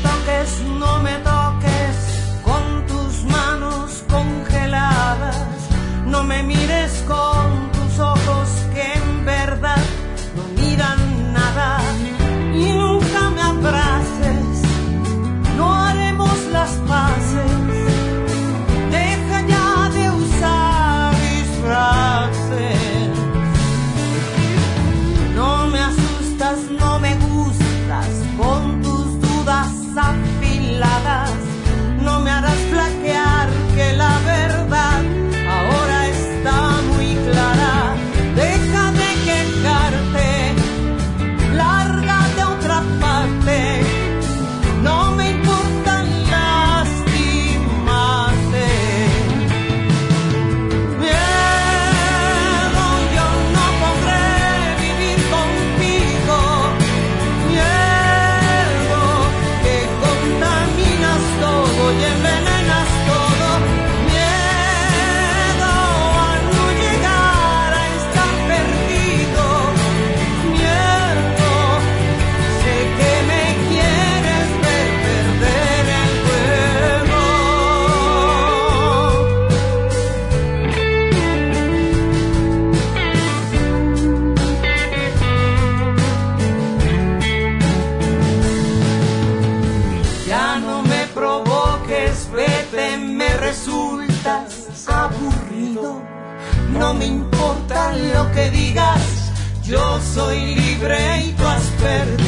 no me toques con tus manos congeladas, no me mires con tus ojos que en verdad no miran nada, y nunca me abraces, no haremos las paces, deja ya de usar disfraces, no me asustas, no me gustas con tus dudas afiladas, no me harás flaquear que la verdad ahora está muy clara, deja de quejarte, lárgate a otra parte, no me importa lastimarte. Miedo, yo no podré vivir contigo, miedo que contaminas todo y envenenas todo, miedo a no llegar a estar perdido, miedo, sé que me quieres ver perder el juego. Ya no me provoques, vete, me resultas aburrido, no me importa lo que digas, yo soy libre y tú has perdido.